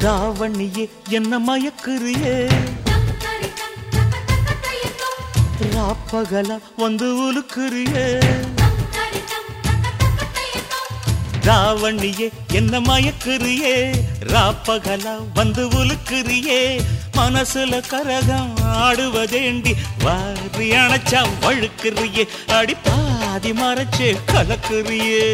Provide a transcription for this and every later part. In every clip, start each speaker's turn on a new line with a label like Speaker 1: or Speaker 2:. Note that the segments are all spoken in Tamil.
Speaker 1: தாவணியே என்ன மயக்குறியே ராப்பகல வந்து உலுக்குறியே தாவணியே என்ன மயக்குறியே ராப்பகல வந்து உலுக்குறியே மனசுல கரகம் ஆடுவதேண்டி வாரி அணைச்சா வழுக்குறியே அடி பாதி மறைச்சே கலக்குறியே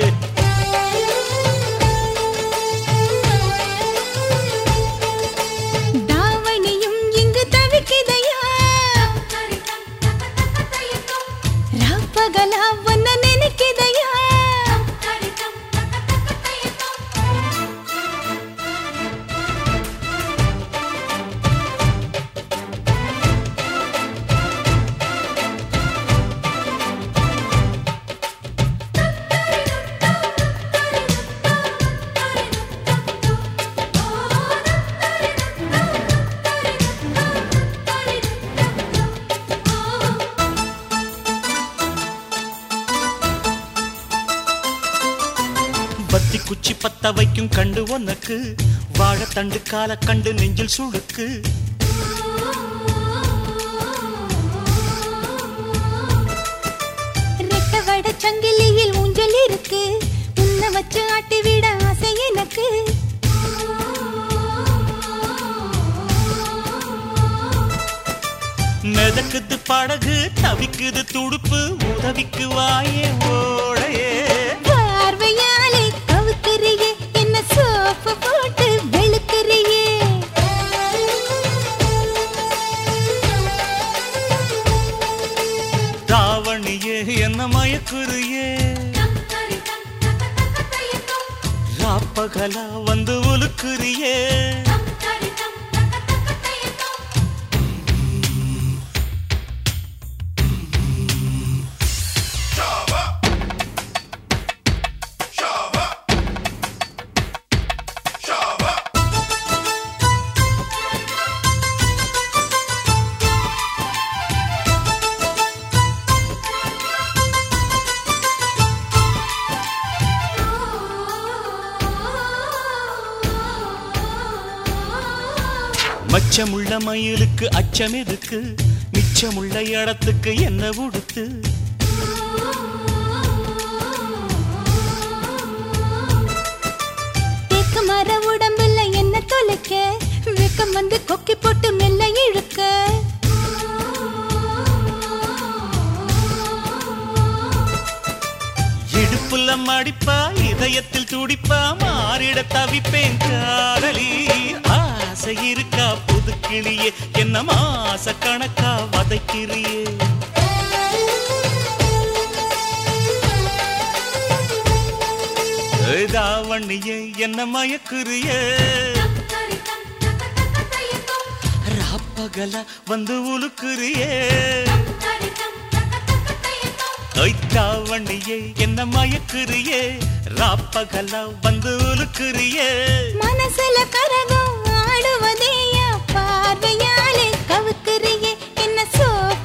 Speaker 1: பத்தி குச்சி பத்த வைக்கும் கண்டு உனக்கு வாழைத்தண்டு கால கண்டு நெஞ்சில் சுடுக்கு
Speaker 2: ரெக்கவட சங்கிலியில் ஊஞ்சல் இருக்கு உன்னை வச்சு ஆட்டி விட ஆசை எனக்கு
Speaker 1: மிதக்குது படகு தவிக்குது துடுப்பு உதவிக்கு வாயே ஓடையே
Speaker 2: பார்வையாலே கவுக்குறியே என்ன சோப்பு போட்டு வெளுக்குறியே
Speaker 1: தாவணியே என்ன மயக்குறியே ராப்பகலா வந்து உலுக்குறியே மச்சமுள்ள மயிலுக்கு அச்சம் எதுக்கு மிச்சமுள்ள இடத்துக்கு என்ன உடுத்து
Speaker 2: தேக்கு மர உடம்புல என்ன தொலைக்க வெக்கம் வந்து கொக்கி போட்டு மெல்ல இழுக்க
Speaker 1: இடுப்புல மடிப்பா இதயத்தில் துடிப்பா மாறிட தவிப்பேன் காதலி ஆசை இருக்கா புது கிளியே என்ன மாச கணக்கா வதைக்கிறியே தாவணியே என்ன மயக்குறியே ராப்பகல வந்து உலுக்குறியே தாவணியே என்ன மயக்குறியே ராப்பகல வந்து உலுக்குறியே
Speaker 2: மனசுல கரகம் ஆடுவதேயா பார்வையாலே கவுக்குறியே என்ன சோப்பு